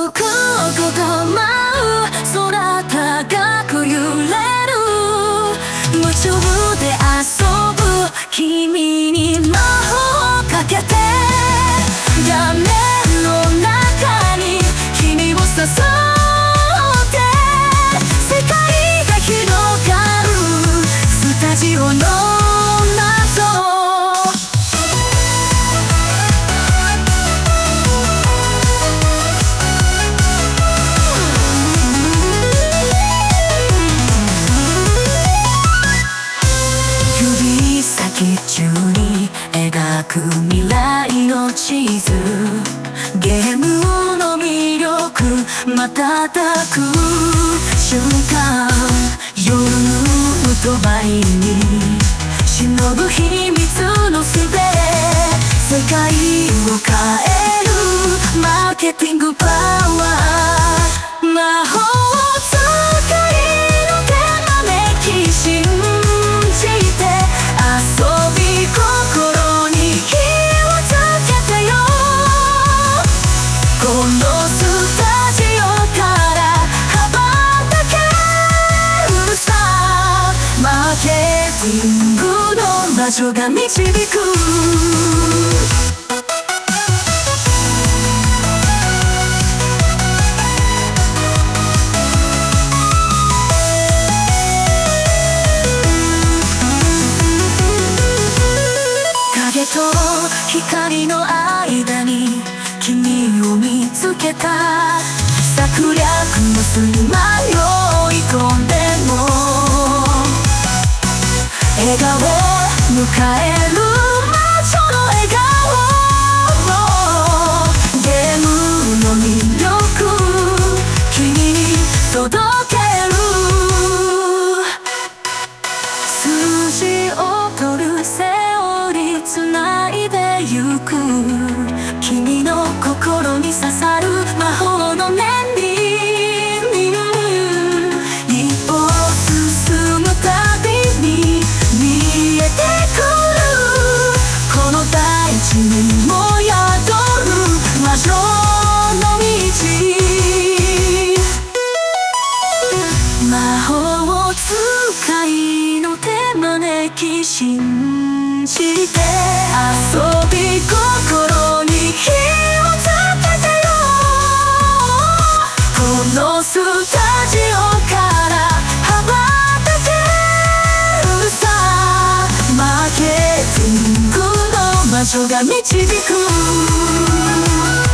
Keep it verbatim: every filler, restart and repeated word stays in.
くこと舞う空高く揺れる夢中で遊ぶ君に魔法をかけて画面の中に君を誘って世界が広がるスタジオの中に描く未来の地図ゲームの魅力瞬く瞬間夜と晩に忍ぶ秘密のすべ世界を変えるマーケティングパワー魔法を使いの手招き信じて遊び心に火をつけてよこのスタジオから羽ばたけるさマーケティングの魔女が導く影と光の間に君を見つけた策略の隙間に追い込んでも笑顔迎える魔女の笑顔ゲームの魅力君に届ける数字を取る繋いでゆく君の心に刺さる魔法の念に一歩進むたびに見えてくるこの大地にも宿る魔女の道魔法を使いの手招き信じて遊び心に火をつけてよこのスタジオから羽ばたけるさマーケティングの魔女が導く